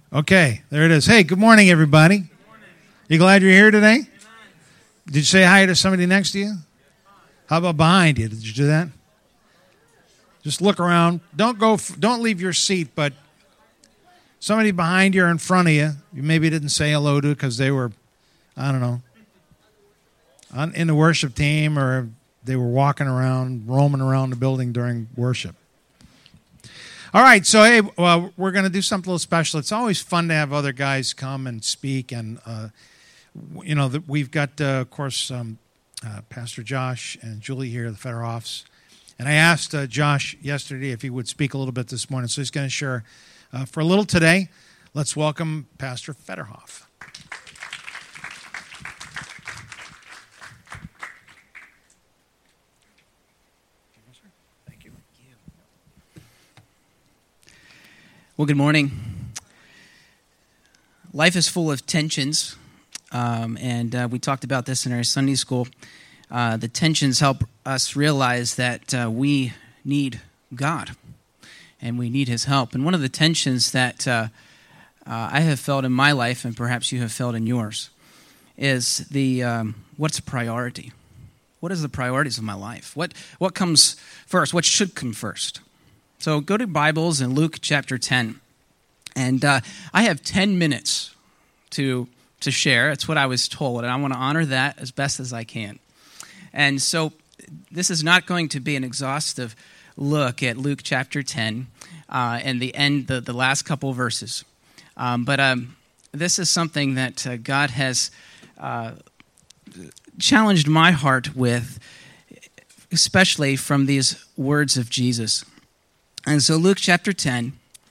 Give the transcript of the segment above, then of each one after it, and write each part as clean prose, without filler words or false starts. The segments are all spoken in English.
Okay, there it is. Hey, good morning, everybody. Good morning. You glad you're here today? Amen. Did you say hi to somebody next to you? How about behind you? Did you do that? Just look around. Don't leave your seat, but somebody behind you or in front of you, you maybe didn't say hello to because they were, I don't know, in the worship team or they were walking around, roaming around the building during worship. All right, so hey, we're going to do something a little special. It's always fun to have other guys come and speak, and we've got, of course, Pastor Josh and Julie here, the Federhoffs. And I asked Josh yesterday if he would speak a little bit this morning, so he's going to share for a little today. Let's welcome Pastor Federhoff. Well, good morning. Life is full of tensions, and we talked about this in our Sunday school. The tensions help us realize that we need God, and we need His help. And one of the tensions that I have felt in my life, and perhaps you have felt in yours, is the what's a priority? What is the priorities of my life? What comes first? What should come first? So go to Bibles in Luke chapter 10. And I have 10 minutes to share. That's what I was told, and I want to honor that as best as I can. And so this is not going to be an exhaustive look at Luke chapter 10 and the last couple verses. But this is something that God has challenged my heart with, especially from these words of Jesus. And so Luke chapter 10,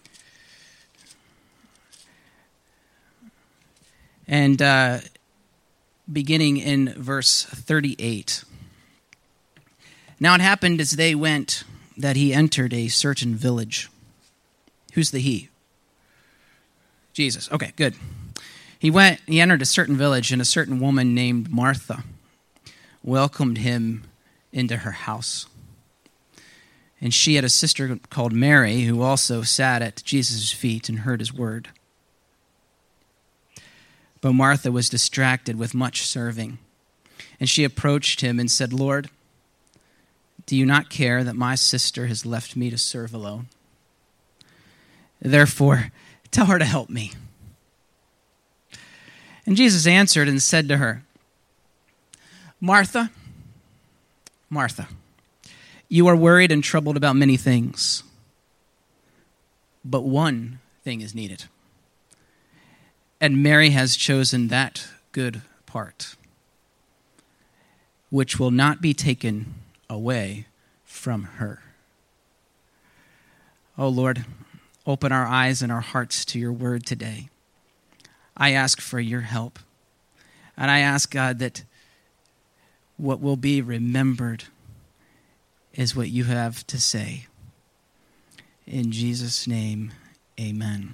and beginning in verse 38. Now it happened as they went that he entered a certain village. Who's the he? Jesus. Okay, good. He entered a certain village, and a certain woman named Martha welcomed him into her house. And she had a sister called Mary, who also sat at Jesus' feet and heard his word. But Martha was distracted with much serving. And she approached him and said, "Lord, do you not care that my sister has left me to serve alone? Therefore, tell her to help me." And Jesus answered and said to her, "Martha, Martha, you are worried and troubled about many things, but one thing is needed. And Mary has chosen that good part, which will not be taken away from her." Oh Lord, open our eyes and our hearts to your word today. I ask for your help. And I ask, God, that what will be remembered is what you have to say. In Jesus' name, amen.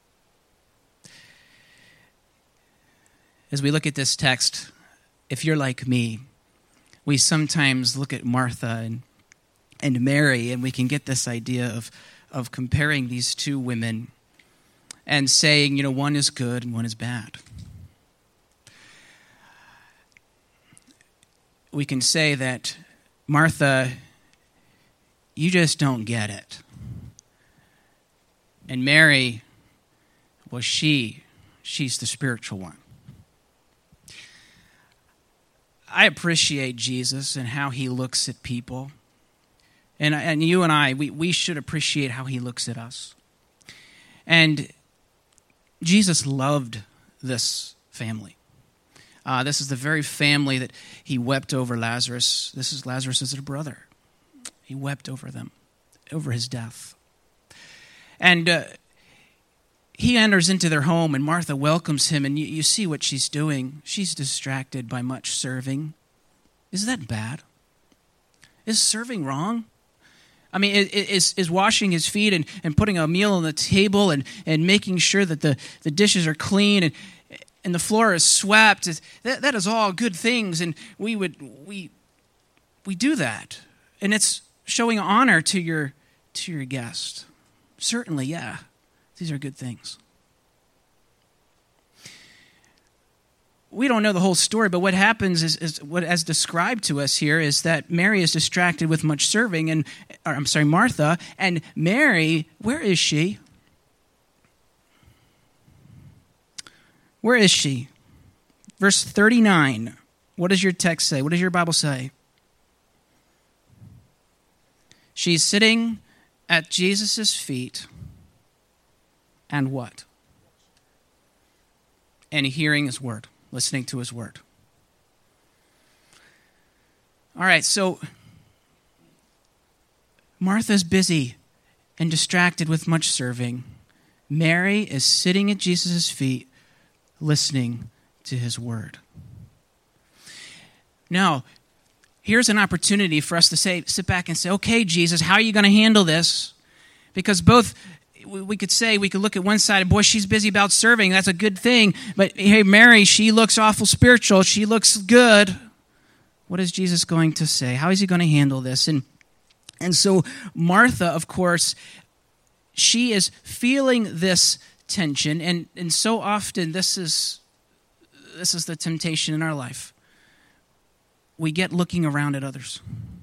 As we look at this text, if you're like me, we sometimes look at Martha and Mary, and we can get this idea of comparing these two women and saying, one is good and one is bad. We can say that, Martha, you just don't get it. And Mary, well, she's the spiritual one. I appreciate Jesus and how he looks at people. And you and I, we should appreciate how he looks at us. And Jesus loved this family. This is the very family that he wept over Lazarus. This is Lazarus' brother. He wept over them, over his death. And he enters into their home, and Martha welcomes him, and you see what she's doing. She's distracted by much serving. Is that bad? Is serving wrong? I mean, is washing his feet and putting a meal on the table and making sure that the dishes are clean and the floor is swept, that is all good things, and we do that. And it's showing honor to your guest. Certainly, yeah. These are good things. we don't know the whole story, but what happens is what as described to us here is that Mary is distracted with much serving, Martha, and Mary, where is she? Where is she? Verse 39. What does your text say? What does your Bible say? She's sitting at Jesus' feet, and what? And hearing his word, listening to his word. All right, so Martha's busy and distracted with much serving. Mary is sitting at Jesus' feet, listening to his word. Now, here's an opportunity for us to sit back and say, okay, Jesus, how are you going to handle this? Because both, we could look at one side, and boy, she's busy about serving. That's a good thing. But hey, Mary, she looks awful spiritual. She looks good. What is Jesus going to say? How is he going to handle this? And so Martha, of course, she is feeling this tension. And so often this is the temptation in our life. We get looking around at others.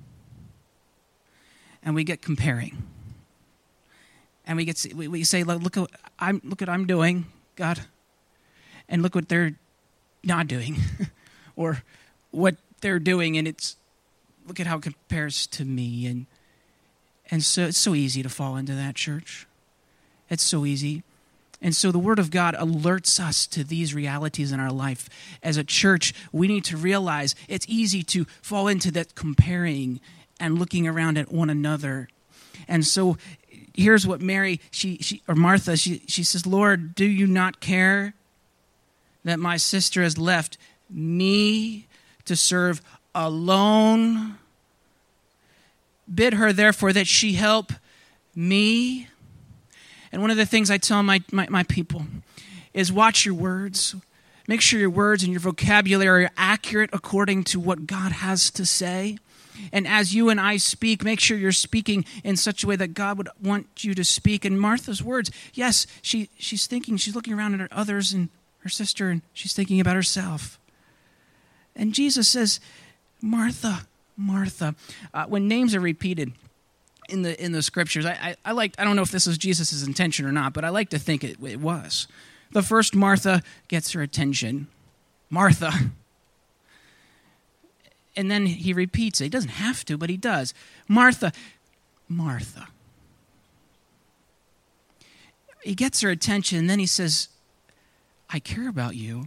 And we get comparing. And we say, look what I'm doing, God. And look what they're not doing. Or what they're doing, and look at how it compares to me. And so it's so easy to fall into that, church. It's so easy. And so the Word of God alerts us to these realities in our life. As a church, we need to realize it's easy to fall into that comparing and looking around at one another. And so here's what Martha says, Lord, do you not care that my sister has left me to serve alone? Bid her, therefore, that she help me. And one of the things I tell my people is watch your words. Make sure your words and your vocabulary are accurate according to what God has to say. And as you and I speak, make sure you're speaking in such a way that God would want you to speak. And Martha's words, yes, she's looking around at others and her sister, and she's thinking about herself. And Jesus says, Martha, Martha. When names are repeated in the scriptures, I don't know if this is Jesus' intention or not, but I like to think it was. The first Martha gets her attention. Martha. And then he repeats it. He doesn't have to, but he does. Martha, Martha. He gets her attention, and then he says, I care about you.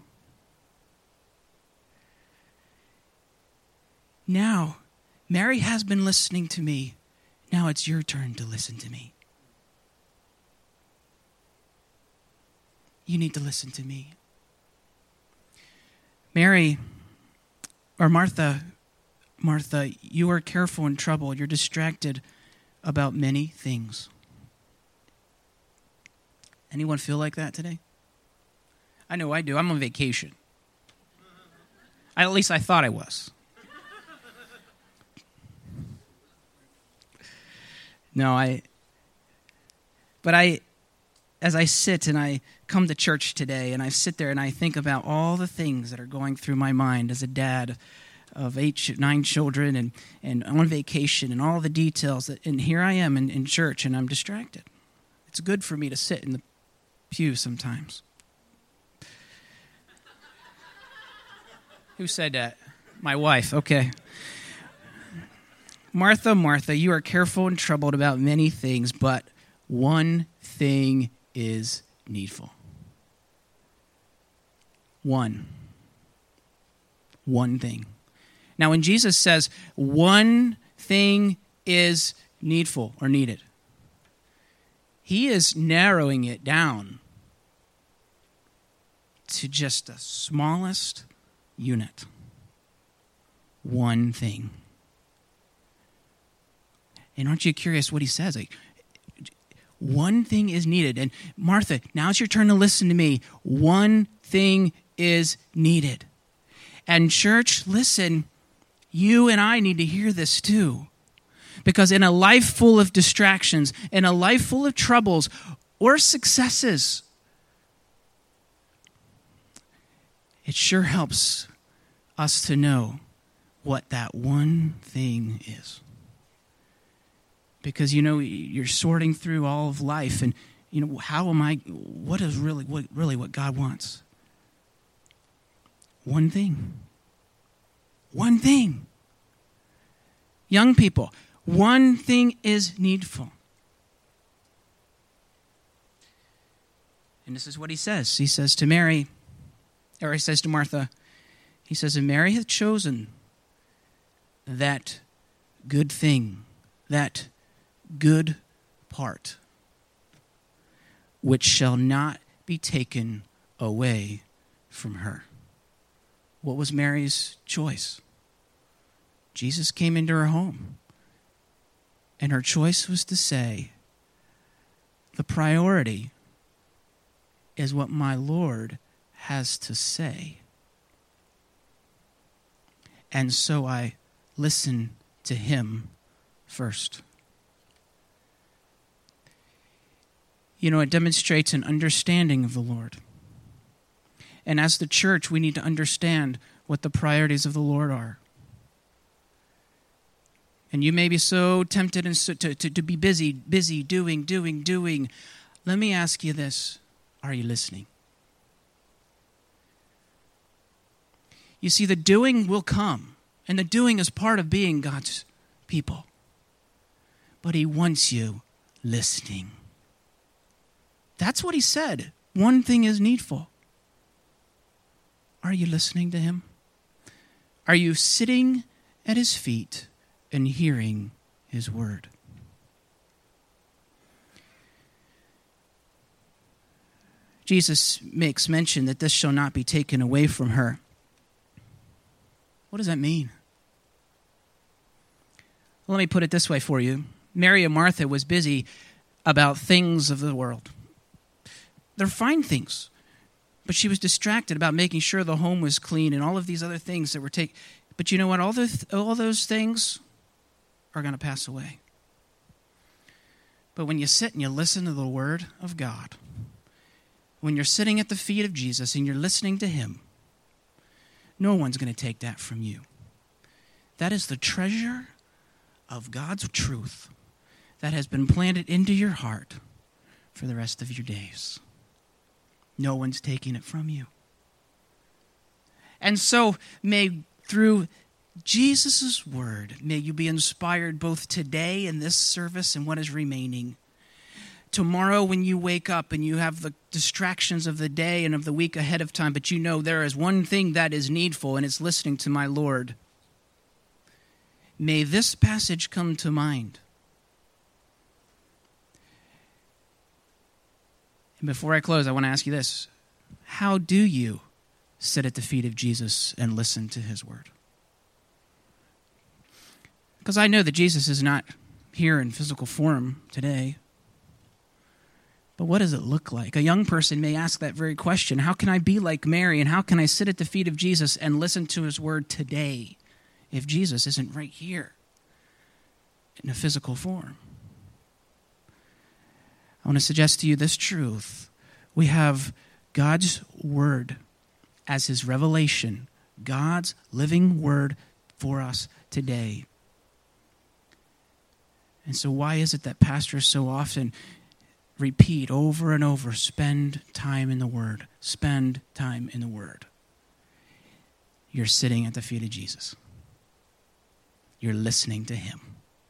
Now, Mary has been listening to me. Now it's your turn to listen to me. You need to listen to me. Martha, you are careful and troubled. You're distracted about many things. Anyone feel like that today? I know I do. I'm on vacation. At least I thought I was. As I sit and I come to church today and I sit there and I think about all the things that are going through my mind as a dad of 9 children and on vacation and all the details, and here I am in church and I'm distracted. It's good for me to sit in the pew sometimes. Who said that? My wife, okay. Martha, Martha, you are careful and troubled about many things, but one thing is needful. One thing. Now, when Jesus says one thing is needful or needed, he is narrowing it down to just the smallest unit. One thing. And aren't you curious what he says? Like, one thing is needed. And Martha, now it's your turn to listen to me. One thing is needed. And church, listen, you and I need to hear this too. Because in a life full of distractions, in a life full of troubles or successes, it sure helps us to know what that one thing is. Because, you're sorting through all of life, and, what is really what God wants? One thing. One thing. Young people, one thing is needful. And this is what he says. He says to Mary, or he says to Martha, he says, and Mary hath chosen that good thing, that good part, which shall not be taken away from her. What was Mary's choice? Jesus came into her home, and her choice was to say, the priority is what my Lord has to say. And so I listen to him first. It demonstrates an understanding of the Lord. And as the church, we need to understand what the priorities of the Lord are. And you may be so tempted and to be busy, doing. Let me ask you this. Are you listening? You see, the doing will come. And the doing is part of being God's people. But he wants you listening. That's what he said. One thing is needful. Are you listening to him? Are you sitting at his feet and hearing his word? Jesus makes mention that this shall not be taken away from her. What does that mean? Well, let me put it this way for you. Mary and Martha was busy about things of the world. They're fine things. But she was distracted about making sure the home was clean and all of these other things that were taken. But you know what? All those things are going to pass away. But when you sit and you listen to the word of God, when you're sitting at the feet of Jesus and you're listening to him, no one's going to take that from you. That is the treasure of God's truth that has been planted into your heart for the rest of your days. No one's taking it from you. And so may through Jesus' word, may you be inspired both today in this service and what is remaining. Tomorrow when you wake up and you have the distractions of the day and of the week ahead of time, but you know there is one thing that is needful, and it's listening to my Lord. May this passage come to mind. And before I close, I want to ask you this. How do you sit at the feet of Jesus and listen to his word? Because I know that Jesus is not here in physical form today. But what does it look like? A young person may ask that very question. How can I be like Mary, and how can I sit at the feet of Jesus and listen to his word today if Jesus isn't right here in a physical form? I want to suggest to you this truth. We have God's word as his revelation, God's living word for us today. And so why is it that pastors so often repeat over and over, spend time in the word, spend time in the word? You're sitting at the feet of Jesus. You're listening to him.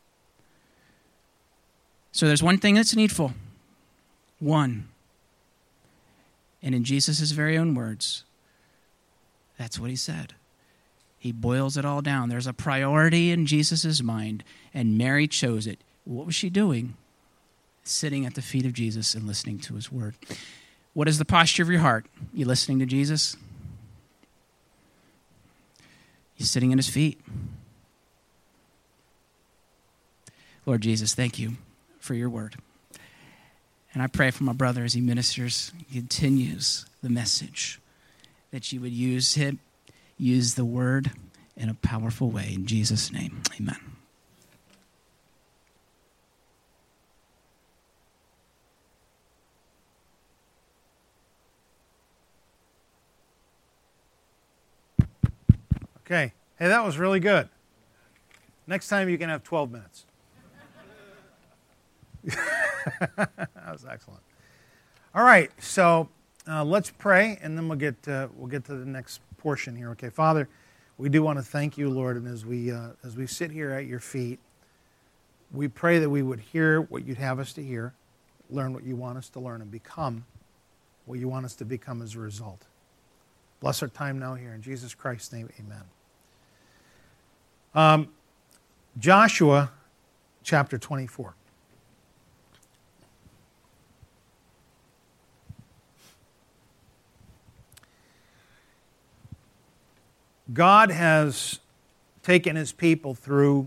So there's one thing that's needful. One. And in Jesus' very own words, that's what he said. He boils it all down. There's a priority in Jesus' mind, and Mary chose it. What was she doing? Sitting at the feet of Jesus and listening to his word. What is the posture of your heart? You listening to Jesus? You sitting at his feet? Lord Jesus, thank you for your word. And I pray for my brother as he ministers, continues the message, that you would use the word in a powerful way. In Jesus' name, amen. Okay. Hey, that was really good. Next time you can have 12 minutes. That was excellent. All right, so let's pray, and then we'll get to the next portion here. Okay, Father, we do want to thank you, Lord, and as we sit here at your feet, we pray that we would hear what you'd have us to hear, learn what you want us to learn, and become what you want us to become as a result. Bless our time now here. In Jesus Christ's name, amen. Joshua chapter 24. God has taken his people through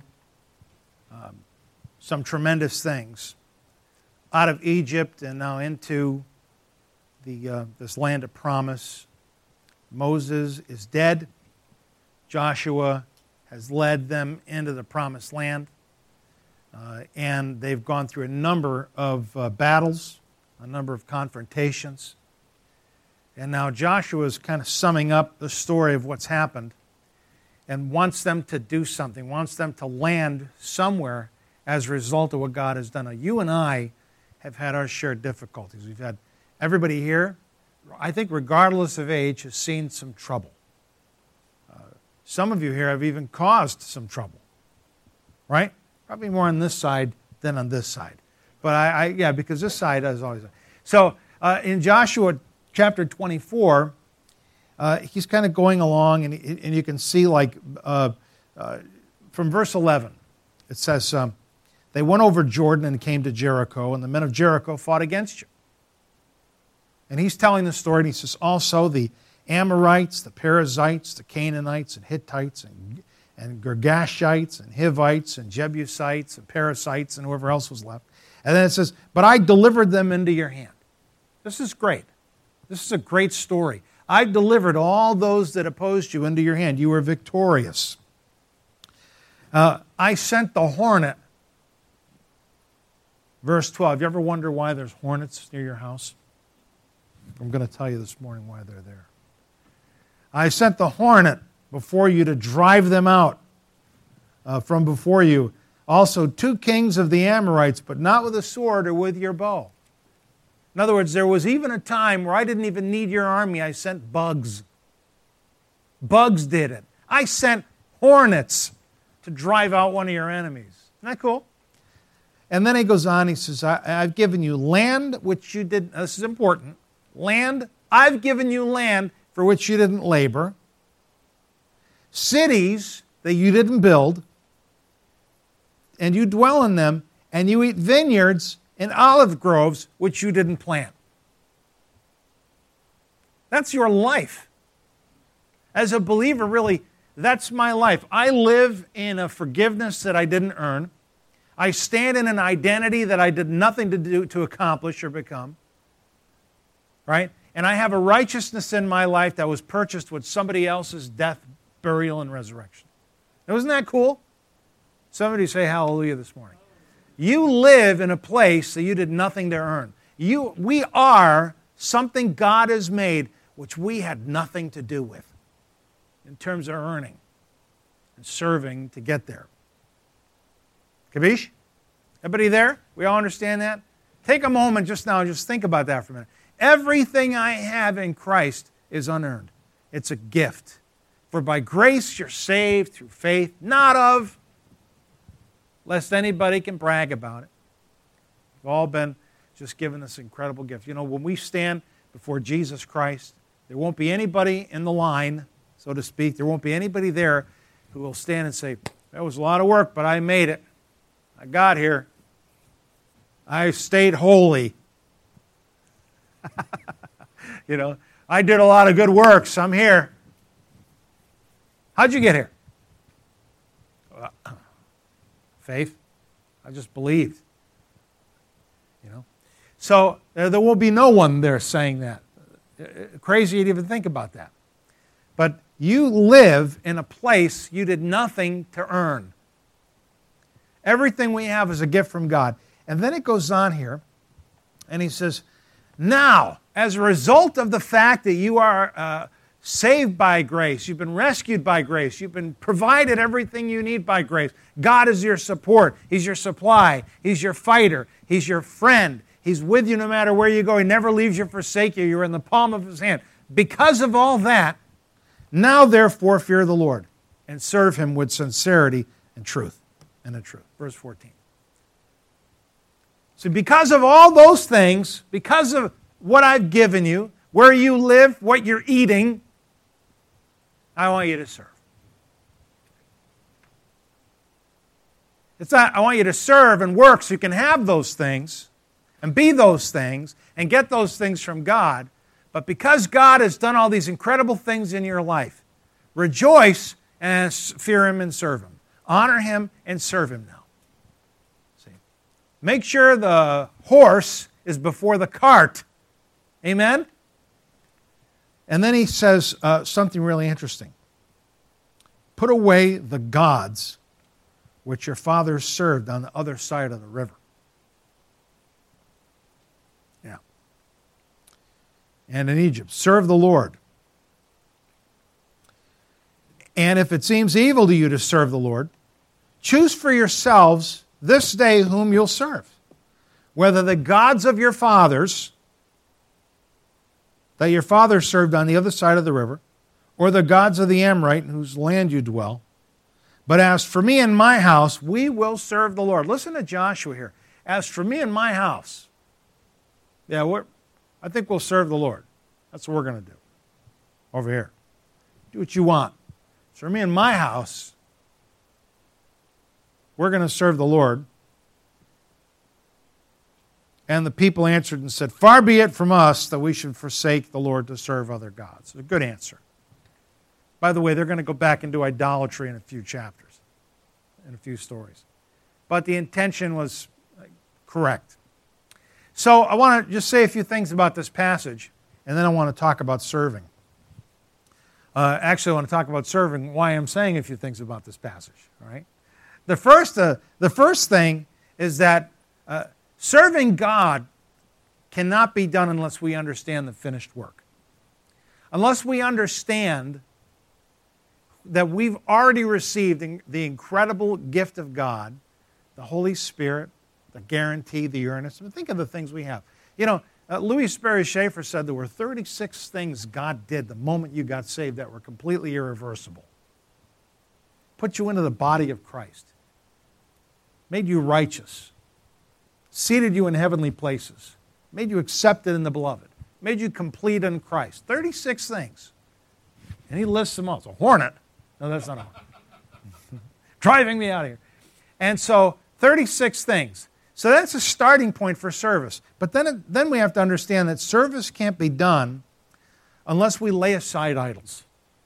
some tremendous things out of Egypt and now into this land of promise. Moses is dead. Joshua has led them into the promised land. And they've gone through a number of battles, a number of confrontations. And now Joshua is kind of summing up the story of what's happened and wants them to do something, wants them to land somewhere as a result of what God has done. Now, you and I have had our share of difficulties. We've had everybody here, I think regardless of age, has seen some trouble. Some of you here have even caused some trouble, right? Probably more on this side than on this side. But yeah, because this side is always. So in Joshua chapter 24, he's kind of going along, and you can see from verse 11, it says, they went over Jordan and came to Jericho, and the men of Jericho fought against you. And he's telling the story, and he says, also the Amorites, the Perizzites, the Canaanites, and Hittites, and Girgashites, and Hivites, and Jebusites, and Perizzites, and whoever else was left. And then it says, but I delivered them into your hand. This is great. This is a great story. I delivered all those that opposed you into your hand. You were victorious. I sent the hornet. Verse 12. You ever wonder why there's hornets near your house? I'm going to tell you this morning why they're there. I sent the hornet before you to drive them out from before you. Also 2 kings of the Amorites, but not with a sword or with your bow. In other words, there was even a time where I didn't even need your army. I sent bugs. Bugs did it. I sent hornets to drive out one of your enemies. Isn't that cool? And then he goes on, he says, I've given you land which you didn't, this is important, land, I've given you land for which you didn't labor, cities that you didn't build, and you dwell in them, and you eat vineyards and olive groves which you didn't plant. That's your life. As a believer, really, that's my life. I live in a forgiveness that I didn't earn. I stand in an identity that I did nothing to do to accomplish or become. Right? And I have a righteousness in my life that was purchased with somebody else's death, burial, and resurrection. Now, isn't that cool? Somebody say hallelujah this morning. You live in a place that you did nothing to earn. We are something God has made which we had nothing to do with in terms of earning and serving to get there. Kabish? Everybody there? We all understand that? Take a moment just now and just think about that for a minute. Everything I have in Christ is unearned. It's a gift. For by grace you're saved through faith, not of, lest anybody can brag about it. We've all been just given this incredible gift. You know, when we stand before Jesus Christ, there won't be anybody in the line, so to speak. There won't be anybody there who will stand and say, that was a lot of work, but I made it. I got here. I stayed holy. You know, I did a lot of good works. I'm here. How'd you get here? Faith. I just believed. You know, so there will be no one there saying that. Crazy to even think about that. But you live in a place you did nothing to earn. Everything we have is a gift from God. And then it goes on here, and he says, now, as a result of the fact that you are saved by grace. You've been rescued by grace. You've been provided everything you need by grace. God is your support. He's your supply. He's your fighter. He's your friend. He's with you no matter where you go. He never leaves you or forsakes you. You're in the palm of His hand. Because of all that, now therefore fear the Lord and serve Him with sincerity and truth. And in truth. Verse 14. So because of all those things, because of what I've given you, where you live, what you're eating, I want you to serve. It's not, I want you to serve and work so you can have those things and be those things and get those things from God. But because God has done all these incredible things in your life, rejoice and fear Him and serve Him. Honor Him and serve Him now. See? Make sure the horse is before the cart. Amen? And then he says something really interesting. Put away the gods which your fathers served on the other side of the river. Yeah. And in Egypt, serve the Lord. And if it seems evil to you to serve the Lord, choose for yourselves this day whom you'll serve, whether the gods of your fathers that your fathers served on the other side of the river, or the gods of the Amorite in whose land you dwell. But as for me and my house, we will serve the Lord. Listen to Joshua here. As for me and my house, I think we'll serve the Lord. That's what we're going to do over here. Do what you want. As for me and my house, we're going to serve the Lord. And the people answered and said, far be it from us that we should forsake the Lord to serve other gods. A good answer. By the way, they're going to go back into idolatry in a few chapters, in a few stories. But the intention was correct. So I want to just say a few things about this passage, and then I want to talk about serving. Actually, I want to talk about serving, why I'm saying a few things about this passage. All right? The first thing is that serving God cannot be done unless we understand the finished work. Unless we understand that we've already received the incredible gift of God, the Holy Spirit, the guarantee, the earnest. I mean, think of the things we have. You know, Louis Sperry Schaefer said there were 36 things God did the moment you got saved that were completely irreversible. Put you into the body of Christ. Made you righteous. Seated you in heavenly places. Made you accepted in the beloved. Made you complete in Christ. 36 things. And he lists them all. It's a hornet. No, that's not a hornet. Driving me out of here. And so, 36 things. So that's a starting point for service. But then we have to understand that service can't be done unless we lay aside idols.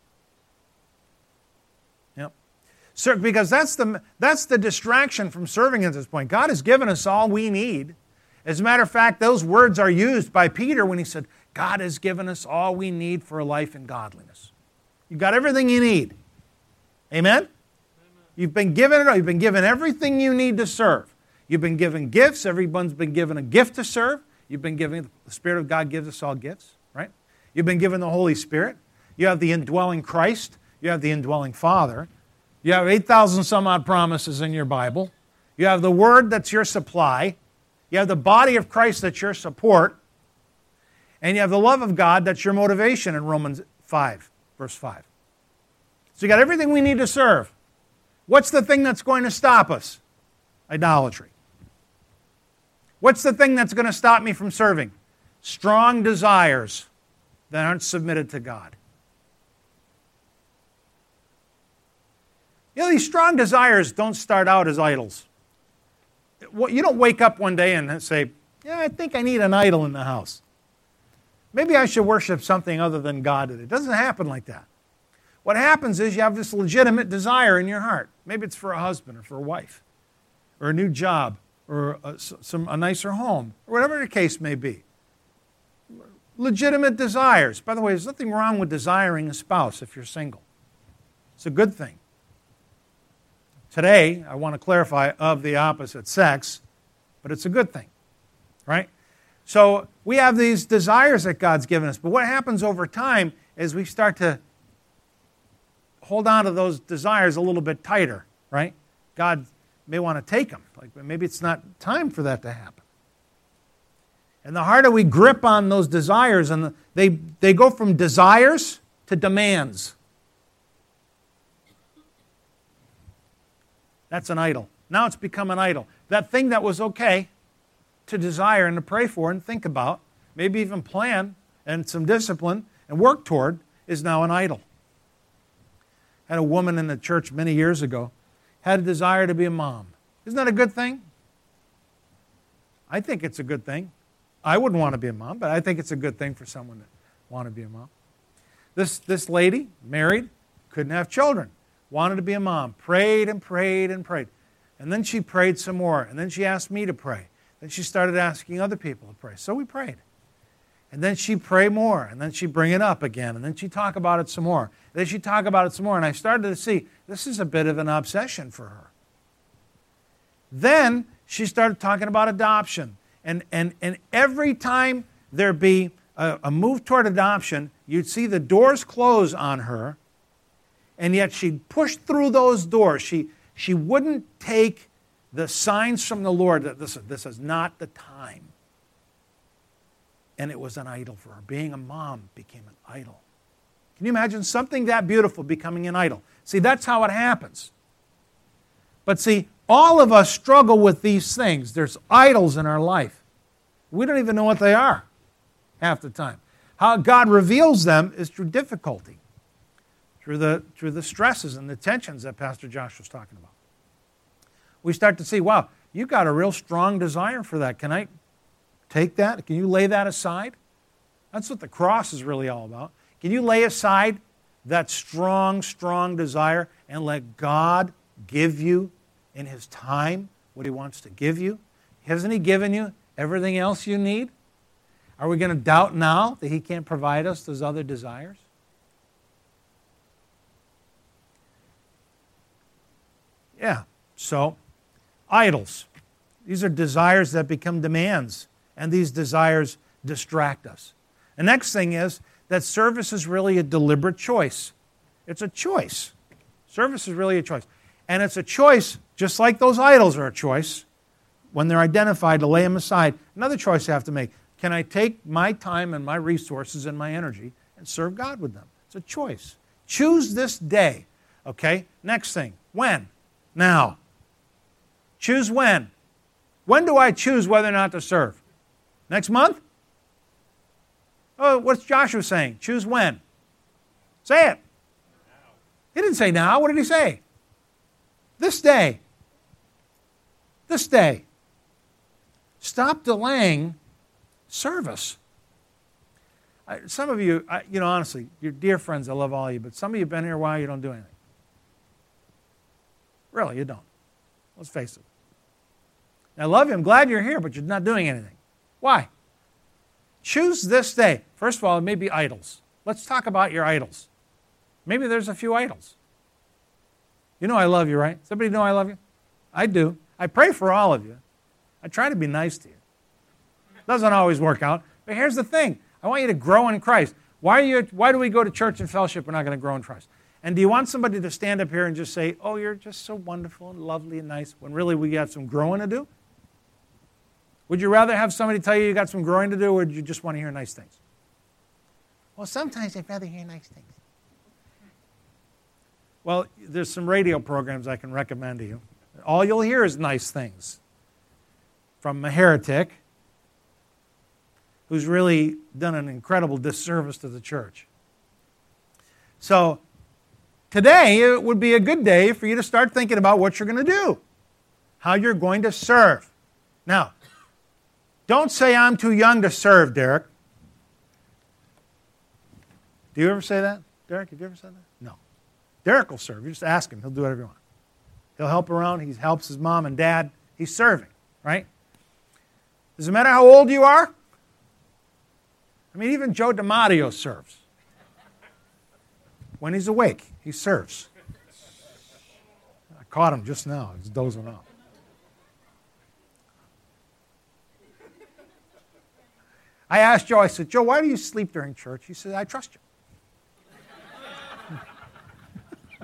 Yep. So, because that's the distraction from serving at this point. God has given us all we need. As a matter of fact, those words are used by Peter when he said, God has given us all we need for a life in godliness. You've got everything you need. Amen? You've been given it all. You've been given everything you need to serve. You've been given gifts. Everyone's been given a gift to serve. You've been given, the Spirit of God gives us all gifts, right? You've been given the Holy Spirit. You have the indwelling Christ. You have the indwelling Father. You have 8,000 some odd promises in your Bible. You have the Word that's your supply. You have the body of Christ that's your support. And you have the love of God that's your motivation in Romans 5, verse 5. So you got everything we need to serve. What's the thing that's going to stop us? Idolatry. What's the thing that's going to stop me from serving? Strong desires that aren't submitted to God. You know, these strong desires don't start out as idols. You don't wake up one day and say, yeah, I think I need an idol in the house. Maybe I should worship something other than God today. It doesn't happen like that. What happens is you have this legitimate desire in your heart. Maybe it's for a husband or for a wife or a new job or a nicer home or whatever the case may be. Legitimate desires. By the way, there's nothing wrong with desiring a spouse if you're single. It's a good thing. Today, I want to clarify of the opposite sex, but it's a good thing, right? So we have these desires that God's given us, but what happens over time is we start to hold on to those desires a little bit tighter, right? God may want to take them. Like maybe it's not time for that to happen. And the harder we grip on those desires, and they go from desires to demands. That's an idol. Now it's become an idol. That thing that was okay to desire and to pray for and think about, maybe even plan and some discipline and work toward, is now an idol. I had a woman in the church many years ago, had a desire to be a mom. Isn't that a good thing? I think it's a good thing. I wouldn't want to be a mom, but I think it's a good thing for someone to want to be a mom. This lady, married, couldn't have children, wanted to be a mom, prayed and prayed and prayed. And then she prayed some more, and then she asked me to pray. Then she started asking other people to pray. So we prayed. And then she'd pray more, and then she'd bring it up again, and then she'd talk about it some more. Then she'd talk about it some more, and I started to see this is a bit of an obsession for her. Then she started talking about adoption. And every time there'd be a move toward adoption, you'd see the doors close on her, and yet she'd push through those doors. She wouldn't take the signs from the Lord that this is not the time. And it was an idol for her. Being a mom became an idol. Can you imagine something that beautiful becoming an idol? See, that's how it happens. But see, all of us struggle with these things. There's idols in our life. We don't even know what they are half the time. How God reveals them is through difficulty, through the stresses and the tensions that Pastor Josh was talking about. We start to see, wow, you've got a real strong desire for that. Can I take that? Can you lay that aside? That's what the cross is really all about. Can you lay aside that strong, strong desire and let God give you in His time what He wants to give you? Hasn't He given you everything else you need? Are we going to doubt now that He can't provide us those other desires? Yeah, so idols. These are desires that become demands, and these desires distract us. The next thing is that service is really a deliberate choice. It's a choice. Service is really a choice. And it's a choice, just like those idols are a choice, when they're identified, to lay them aside. Another choice you have to make. Can I take my time and my resources and my energy and serve God with them? It's a choice. Choose this day. Okay? Next thing. When? Now. Choose when. When do I choose whether or not to serve? Next month? Oh, what's Joshua saying? Choose when. Say it. He didn't say now. What did he say? This day. This day. Stop delaying service. Some of you, honestly, you're dear friends, I love all of you, but some of you have been here a while, you don't do anything. Really, you don't. Let's face it. I love you, I'm glad you're here, but you're not doing anything. Why? Choose this day. First of all, it may be idols. Let's talk about your idols. Maybe there's a few idols. You know I love you, right? Somebody know I love you? I do. I pray for all of you. I try to be nice to you. Doesn't always work out. But here's the thing. I want you to grow in Christ. Why do we go to church and fellowship? We're not going to grow in Christ. And do you want somebody to stand up here and just say, oh, you're just so wonderful and lovely and nice, when really we got some growing to do? Would you rather have somebody tell you got some growing to do, or do you just want to hear nice things? Well, sometimes I'd rather hear nice things. Well, there's some radio programs I can recommend to you. All you'll hear is nice things from a heretic who's really done an incredible disservice to the church. So today it would be a good day for you to start thinking about what you're going to do, how you're going to serve. Now, don't say I'm too young to serve, Derek. Do you ever say that? Derek, have you ever said that? No. Derek will serve. You just ask him. He'll do whatever you want. He'll help around. He helps his mom and dad. He's serving, right? Doesn't matter how old you are. I mean, even Joe DiMatteo serves. When he's awake, he serves. I caught him just now. He's dozing off. I asked Joe, I said, Joe, why do you sleep during church? He said, I trust you.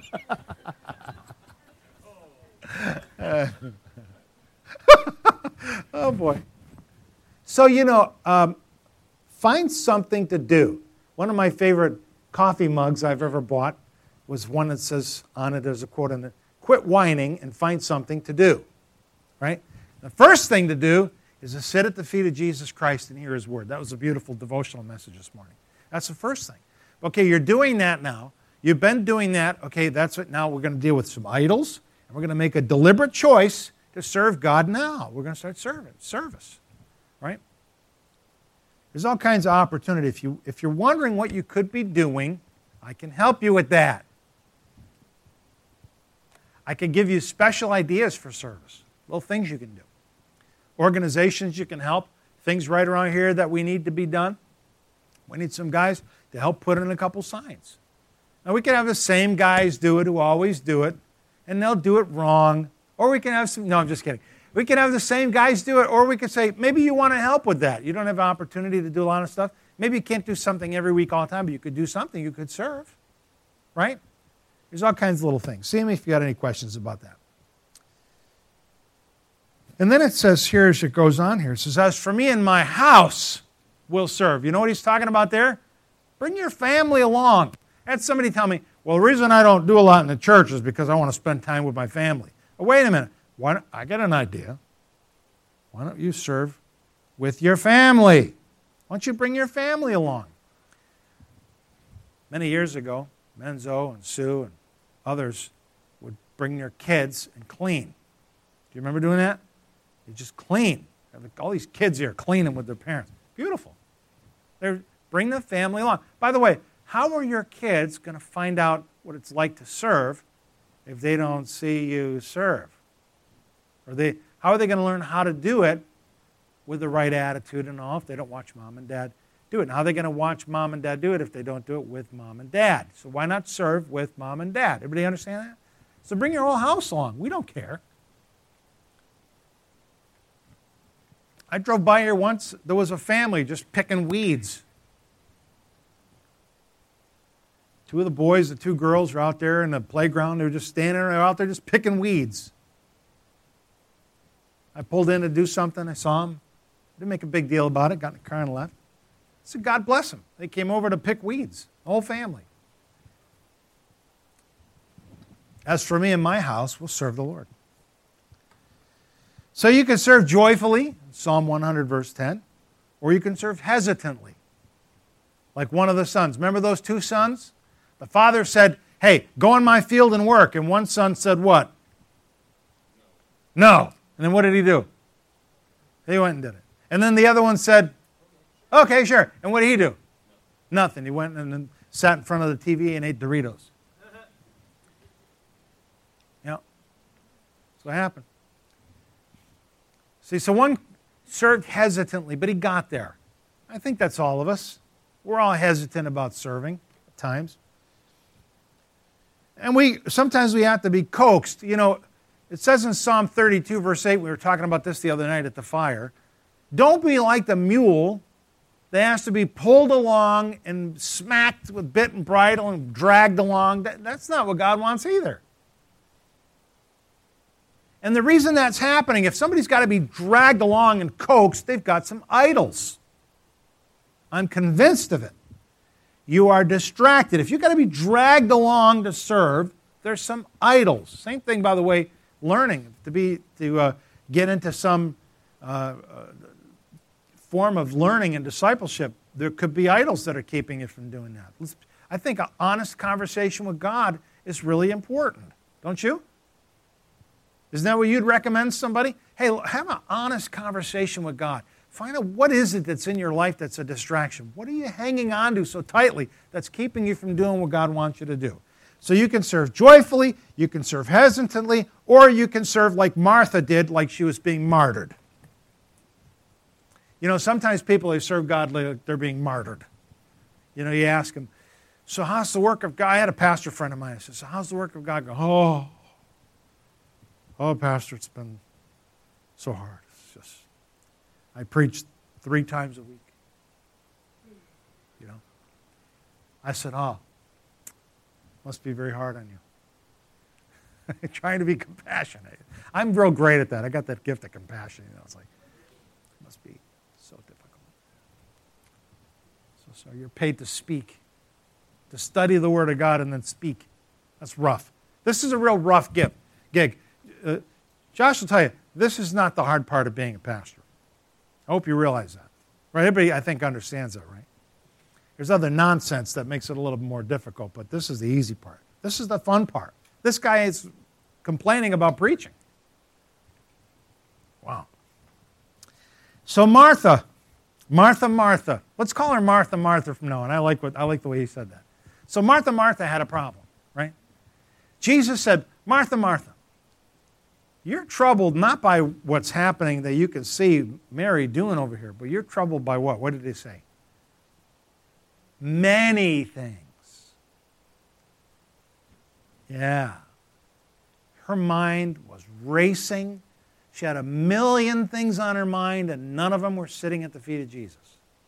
Oh, boy. So, find something to do. One of my favorite coffee mugs I've ever bought was one that says on it, there's a quote on it, quit whining and find something to do. Right? The first thing to do is to sit at the feet of Jesus Christ and hear His Word. That was a beautiful devotional message this morning. That's the first thing. Okay, you're doing that now. You've been doing that. Okay, that's it. Now we're going to deal with some idols, and we're going to make a deliberate choice to serve God now. We're going to start service. Right? There's all kinds of opportunity. If you're wondering what you could be doing, I can help you with that. I can give you special ideas for service, little things you can do. Organizations you can help, things right around here that we need to be done. We need some guys to help put in a couple signs. Now, we can have the same guys do it who always do it, and they'll do it wrong. Or we can have some, no, I'm just kidding. We can have the same guys do it, or we can say, maybe you want to help with that. You don't have an opportunity to do a lot of stuff. Maybe you can't do something every week all the time, but you could do something. You could serve, right? There's all kinds of little things. See me if you got any questions about that. And then it says here, as it goes on here, it says, as for me and my house will serve. You know what he's talking about there? Bring your family along. I had somebody tell me, well, the reason I don't do a lot in the church is because I want to spend time with my family. Well, wait a minute. I got an idea. Why don't you serve with your family? Why don't you bring your family along? Many years ago, Menzo and Sue and others would bring their kids and clean. Do you remember doing that? They just clean. All these kids here cleaning with their parents. Beautiful. Bring the family along. By the way, how are your kids going to find out what it's like to serve if they don't see you serve? How are they going to learn how to do it with the right attitude and all if they don't watch mom and dad do it? And how are they going to watch mom and dad do it if they don't do it with mom and dad? So why not serve with mom and dad? Everybody understand that? So bring your whole house along. We don't care. I drove by here once. There was a family just picking weeds. Two of the boys, the two girls were out there in the playground. They were just standing there out there just picking weeds. I pulled in to do something. I saw them. Didn't make a big deal about it. Got in the car and left. I said, God bless them. They came over to pick weeds. The whole family. As for me and my house, we'll serve the Lord. So you can serve joyfully, Psalm 100, verse 10, or you can serve hesitantly, like one of the sons. Remember those two sons? The father said, hey, go in my field and work. And one son said what? No. And then what did he do? He went and did it. And then the other one said, okay, sure. And what did he do? Nothing. He went and then sat in front of the TV and ate Doritos. Yeah. That's what happened. See, so one served hesitantly, but he got there. I think that's all of us. We're all hesitant about serving at times. And sometimes we have to be coaxed. You know, it says in Psalm 32, verse 8, we were talking about this the other night at the fire, don't be like the mule that has to be pulled along and smacked with bit and bridle and dragged along. That's not what God wants either. And the reason that's happening, if somebody's got to be dragged along and coaxed, they've got some idols. I'm convinced of it. You are distracted. If you've got to be dragged along to serve, there's some idols. Same thing, by the way, learning to get into some form of learning and discipleship. There could be idols that are keeping you from doing that. I think an honest conversation with God is really important. Don't you? Isn't that what you'd recommend somebody? Hey, have an honest conversation with God. Find out what is it that's in your life that's a distraction. What are you hanging on to so tightly that's keeping you from doing what God wants you to do? So you can serve joyfully, you can serve hesitantly, or you can serve like Martha did, like she was being martyred. You know, sometimes people, they serve God like they're being martyred. You know, you ask them, so how's the work of God? I had a pastor friend of mine who said, so how's the work of God going? Oh, Pastor, it's been so hard. It's just, I preach 3 times a week. You know? I said, must be very hard on you. Trying to be compassionate. I'm real great at that. I got that gift of compassion. It's like, it must be so difficult. So you're paid to speak, to study the Word of God and then speak. That's rough. This is a real rough gig. Josh will tell you, this is not the hard part of being a pastor. I hope you realize that. Right? Everybody, I think, understands that, right? There's other nonsense that makes it a little more difficult, but this is the easy part. This is the fun part. This guy is complaining about preaching. Wow. So Martha. Let's call her Martha from now on. I like the way he said that. So Martha had a problem, right? Jesus said, Martha, you're troubled not by what's happening that you can see Mary doing over here, but you're troubled by what? What did he say? Many things. Yeah. Her mind was racing. She had 1,000,000 things on her mind, and none of them were sitting at the feet of Jesus.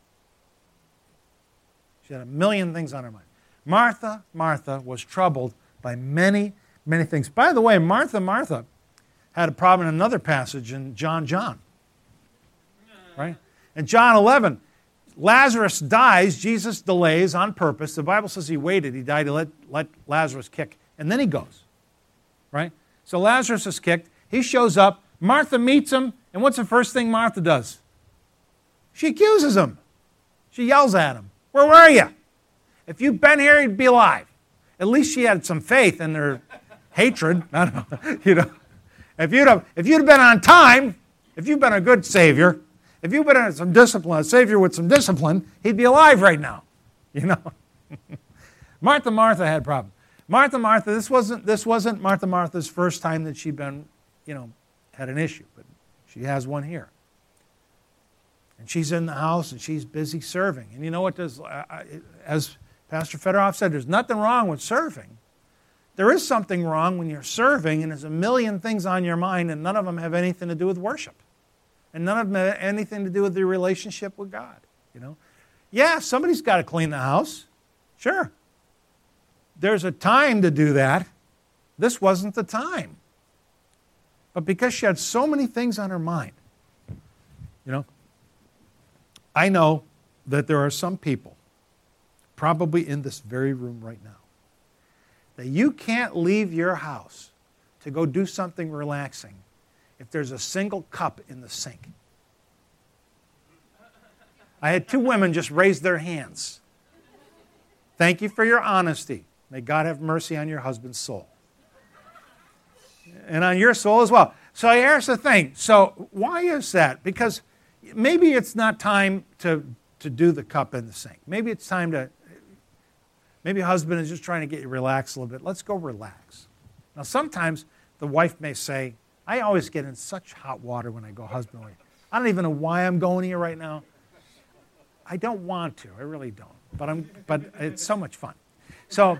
She had 1,000,000 things on her mind. Martha was troubled by many, many things. By the way, Martha had a problem in another passage in John. Right? In John 11, Lazarus dies. Jesus delays on purpose. The Bible says he waited. He died to let Lazarus kick. And then he goes. Right? So Lazarus is kicked. He shows up. Martha meets him. And what's the first thing Martha does? She accuses him. She yells at him. Where were you? If you'd been here, you'd be alive. At least she had some faith in her hatred. I don't know. If you'd have been on time, if you've been a good Savior, if you've been in some discipline, a Savior with some discipline, he'd be alive right now. Martha had a problem. Martha, this wasn't Martha's first time that she'd been, had an issue, but she has one here. And she's in the house and she's busy serving. And you know what? As Pastor Fedorov said, there's nothing wrong with serving. There is something wrong when you're serving and there's 1,000,000 things on your mind and none of them have anything to do with worship. And none of them have anything to do with your relationship with God. Yeah, somebody's got to clean the house. Sure. There's a time to do that. This wasn't the time. But because she had so many things on her mind, I know that there are some people, probably in this very room right now, that you can't leave your house to go do something relaxing if there's a single cup in the sink. I had 2 women just raise their hands. Thank you for your honesty. May God have mercy on your husband's soul. And on your soul as well. So here's the thing. So why is that? Because maybe it's not time to do the cup in the sink. Maybe it's time to... Maybe a husband is just trying to get you relaxed a little bit. Let's go relax. Now, sometimes the wife may say, I always get in such hot water when I go husband wife. I don't even know why I'm going here right now. I don't want to. I really don't. But it's so much fun. So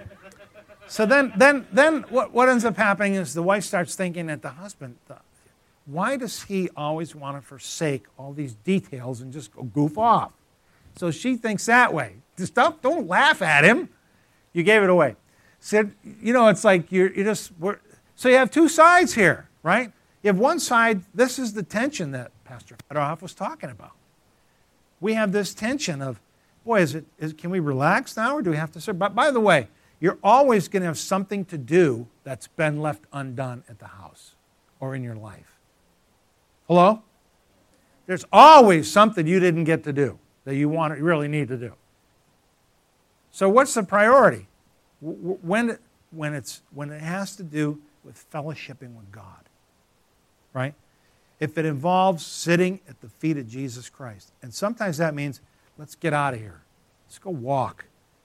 then what ends up happening is the wife starts thinking that the husband, why does he always want to forsake all these details and just go goof off? So she thinks that way. Just don't laugh at him. You gave it away. Said, it's like so you have 2 sides here, right? You have one side, this is the tension that Pastor Fedorov was talking about. We have this tension of, boy, can we relax now or do we have to serve? But by the way, you're always going to have something to do that's been left undone at the house or in your life. Hello? There's always something you didn't get to do that you really need to do. So what's the priority? When it has to do with fellowshipping with God, right? If it involves sitting at the feet of Jesus Christ. And sometimes that means, let's get out of here. Let's go walk,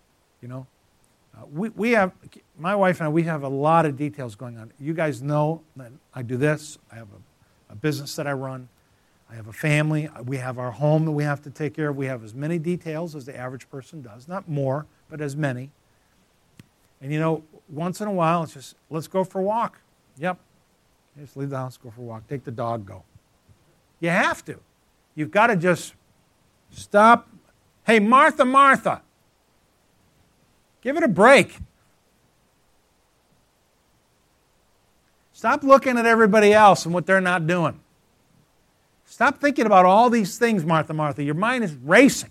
we have, my wife and I, we have a lot of details going on. You guys know that I do this. I have a business that I run. I have a family. We have our home that we have to take care of. We have as many details as the average person does. Not more, but as many. And once in a while, it's just, let's go for a walk. Yep. Just leave the house, go for a walk. Take the dog, go. You have to. You've got to just stop. Hey, Martha. Give it a break. Stop looking at everybody else and what they're not doing. Stop thinking about all these things, Martha, Martha. Your mind is racing.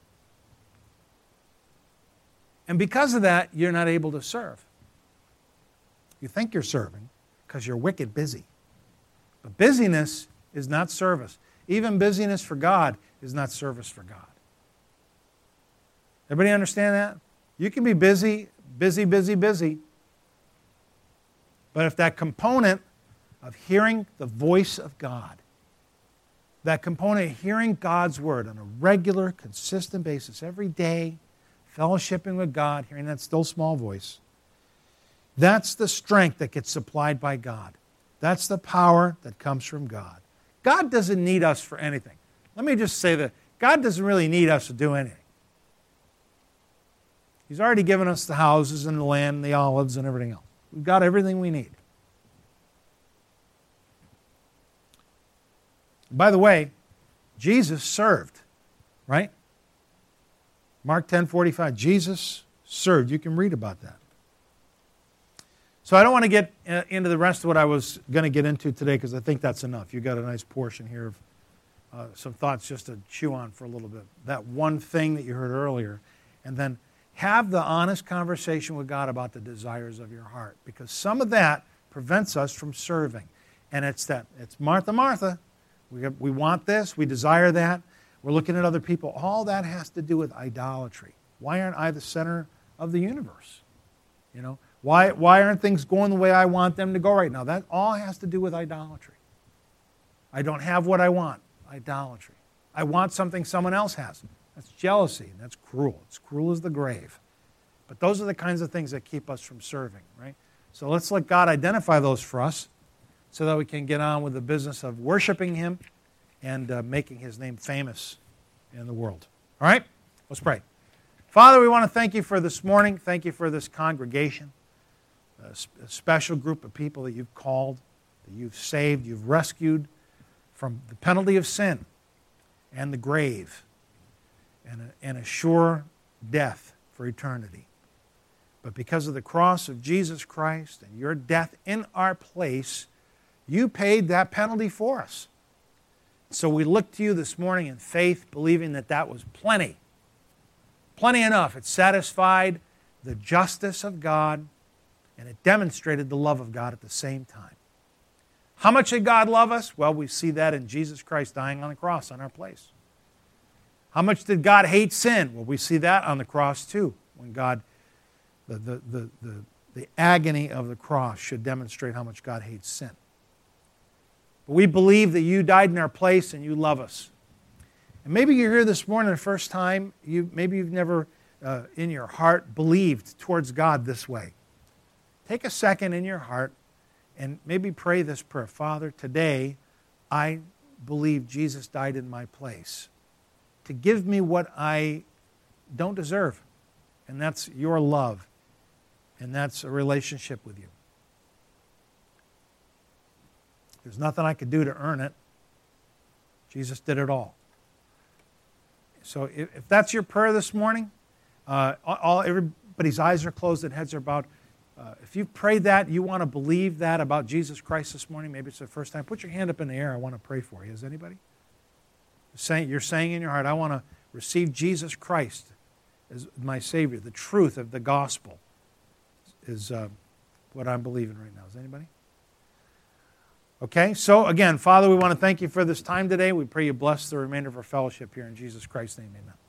And because of that, you're not able to serve. You think you're serving because you're wicked busy. But busyness is not service. Even busyness for God is not service for God. Everybody understand that? You can be busy. But if that component of hearing the voice of God, that component of hearing God's word on a regular, consistent basis, every day, fellowshipping with God, hearing that still small voice, that's the strength that gets supplied by God. That's the power that comes from God. God doesn't need us for anything. Let me just say that God doesn't really need us to do anything. He's already given us the houses and the land and the olives and everything else. We've got everything we need. By the way, Jesus served, right? Mark 10:45, Jesus served. You can read about that. So I don't want to get into the rest of what I was going to get into today because I think that's enough. You've got a nice portion here of some thoughts just to chew on for a little bit. That one thing that you heard earlier. And then have the honest conversation with God about the desires of your heart, because some of that prevents us from serving. And it's Martha, Martha. We want this. We desire that. We're looking at other people. All that has to do with idolatry. Why aren't I the center of the universe? You know, why aren't things going the way I want them to go right now? That all has to do with idolatry. I don't have what I want. Idolatry. I want something someone else has. That's jealousy, and that's cruel. It's cruel as the grave. But those are the kinds of things that keep us from serving, right? So let's let God identify those for us so that we can get on with the business of worshiping Him and making His name famous in the world. All right? Let's pray. Father, we want to thank You for this morning. Thank You for this congregation, a special group of people that You've called, that You've saved, You've rescued from the penalty of sin and the grave, and a sure death for eternity. But because of the cross of Jesus Christ and Your death in our place, You paid that penalty for us. So we look to You this morning in faith, believing that that was plenty. Plenty enough. It satisfied the justice of God, and it demonstrated the love of God at the same time. How much did God love us? Well, we see that in Jesus Christ dying on the cross on our place. How much did God hate sin? Well, we see that on the cross too. When God, the agony of the cross should demonstrate how much God hates sin. But we believe that You died in our place and You love us. And maybe you're here this morning the first time. Maybe you've never in your heart believed towards God this way. Take a second in your heart and maybe pray this prayer. Father, today I believe Jesus died in my place to give me what I don't deserve. And that's Your love. And that's a relationship with You. There's nothing I could do to earn it. Jesus did it all. So if that's your prayer this morning, everybody's eyes are closed and heads are bowed. If you've prayed that, you want to believe that about Jesus Christ this morning, maybe it's the first time, put your hand up in the air. I want to pray for you. Is anybody? You're saying in your heart, I want to receive Jesus Christ as my Savior. The truth of the gospel is what I'm believing right now. Is anybody? Okay, so again, Father, we want to thank You for this time today. We pray You bless the remainder of our fellowship here in Jesus Christ's name. Amen.